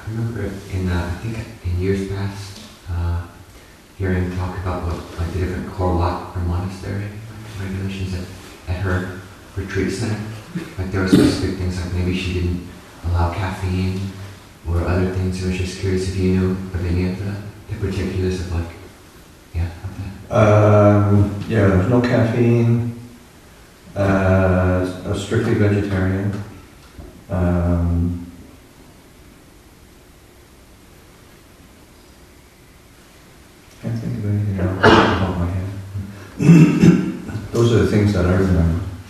I remember I think in years past, hearing talk about what the different core Wat or monastery regulations at her retreat center. Like there were specific things, like maybe she didn't allow caffeine or other things. I was just curious if you knew of any of the particulars of of that. Yeah, there's no caffeine. Strictly vegetarian. Can't think of anything else off the top of my head. Those are the things that I remember.